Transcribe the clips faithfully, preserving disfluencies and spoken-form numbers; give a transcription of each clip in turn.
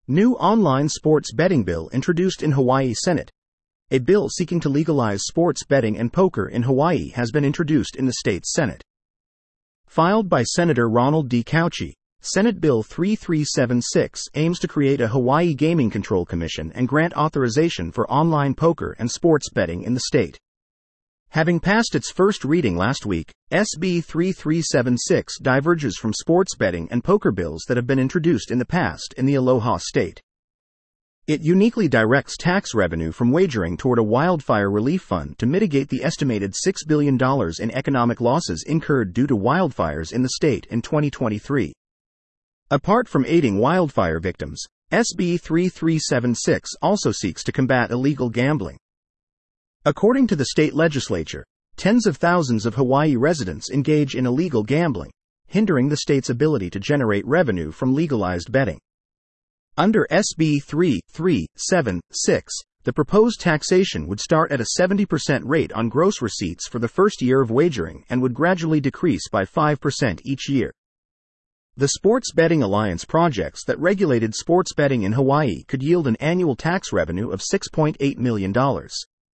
New online sports betting bill introduced in Hawaii Senate. A bill seeking to legalize sports betting and poker in Hawaii has been introduced in the state's Senate. Filed by Senator Ronald D. Cauchi, Senate Bill thirty-three seventy-six aims to create a Hawaii Gaming Control Commission and grant authorization for online poker and sports betting in the state. Having passed its first reading last week, S B thirty-three seventy-six diverges from sports betting and poker bills that have been introduced in the past in the Aloha State. It uniquely directs tax revenue from wagering toward a wildfire relief fund to mitigate the estimated six billion dollars in economic losses incurred due to wildfires in the state in twenty twenty-three. Apart from aiding wildfire victims, S B thirty-three seventy-six also seeks to combat illegal gambling. According to the state legislature, tens of thousands of Hawaii residents engage in illegal gambling, hindering the state's ability to generate revenue from legalized betting. Under S B thirty-three seventy-six, the proposed taxation would start at a seventy percent rate on gross receipts for the first year of wagering and would gradually decrease by five percent each year. The Sports Betting Alliance projects that regulated sports betting in Hawaii could yield an annual tax revenue of six point eight million dollars.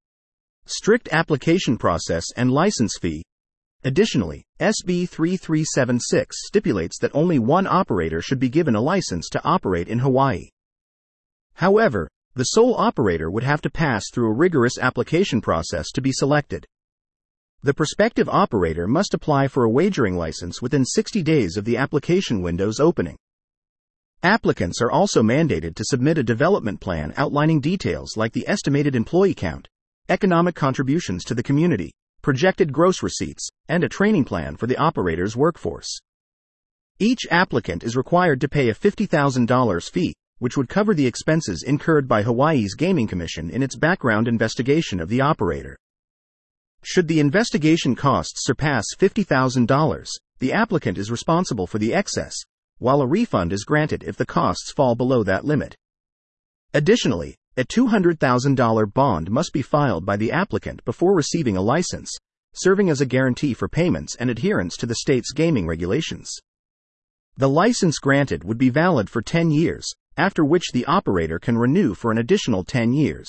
Strict application process and license fee. Additionally, S B thirty-three seventy-six stipulates that only one operator should be given a license to operate in Hawaii. However, the sole operator would have to pass through a rigorous application process to be selected. The prospective operator must apply for a wagering license within sixty days of the application window's opening. Applicants are also mandated to submit a development plan outlining details like the estimated employee count, economic contributions to the community, projected gross receipts, and a training plan for the operator's workforce. Each applicant is required to pay a fifty thousand dollars fee, which would cover the expenses incurred by Hawaii's Gaming Commission in its background investigation of the operator. Should the investigation costs surpass fifty thousand dollars, the applicant is responsible for the excess, while a refund is granted if the costs fall below that limit. Additionally, a two hundred thousand dollars bond must be filed by the applicant before receiving a license, serving as a guarantee for payments and adherence to the state's gaming regulations. The license granted would be valid for ten years, after which the operator can renew for an additional ten years.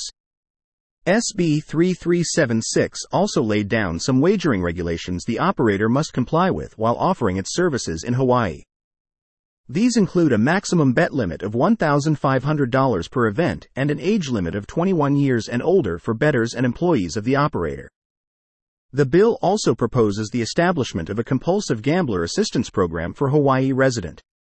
S B thirty-three seventy-six also laid down some wagering regulations the operator must comply with while offering its services in Hawaii. These include a maximum bet limit of one thousand five hundred dollars per event and an age limit of twenty-one years and older for bettors and employees of the operator. The bill also proposes the establishment of a compulsive gambler assistance program for Hawaii residents.